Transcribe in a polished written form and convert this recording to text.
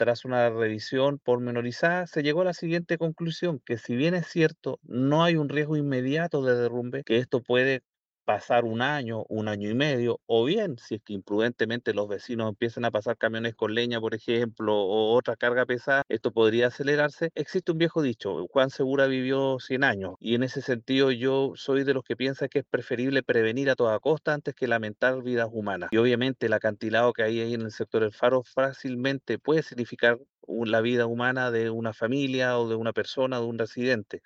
tras una revisión pormenorizada, se llegó a la siguiente conclusión, que si bien es cierto, no hay un riesgo inmediato de derrumbe, que esto puede pasar un año y medio, o bien, si es que imprudentemente los vecinos empiezan a pasar camiones con leña, por ejemplo, o otra carga pesada, esto podría acelerarse. Existe un viejo dicho, Juan Segura vivió 100 años, y en ese sentido yo soy de los que piensa que es preferible prevenir a toda costa antes que lamentar vidas humanas. Y obviamente el acantilado que hay ahí en el sector del Faro fácilmente puede significar la vida humana de una familia o de una persona, de un residente.